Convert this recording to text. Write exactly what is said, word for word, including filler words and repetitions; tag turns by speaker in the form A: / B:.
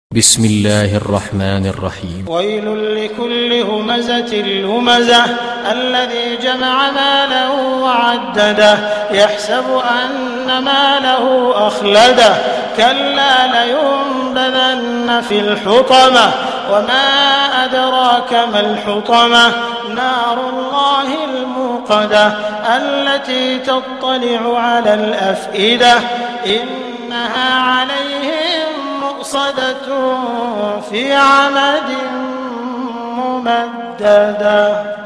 A: بسم الله الرحمن الرحيم.
B: ويل لكل همزة لمزة الذي جمع ماله وعدده يحسب أن ماله أخلده كلا لينبذن في الحطمة وما أدراك ما الحطمة نار الله الموقدة التي تطلع على الأفئدة إنها عليهم مؤصدة في عمد ممددة.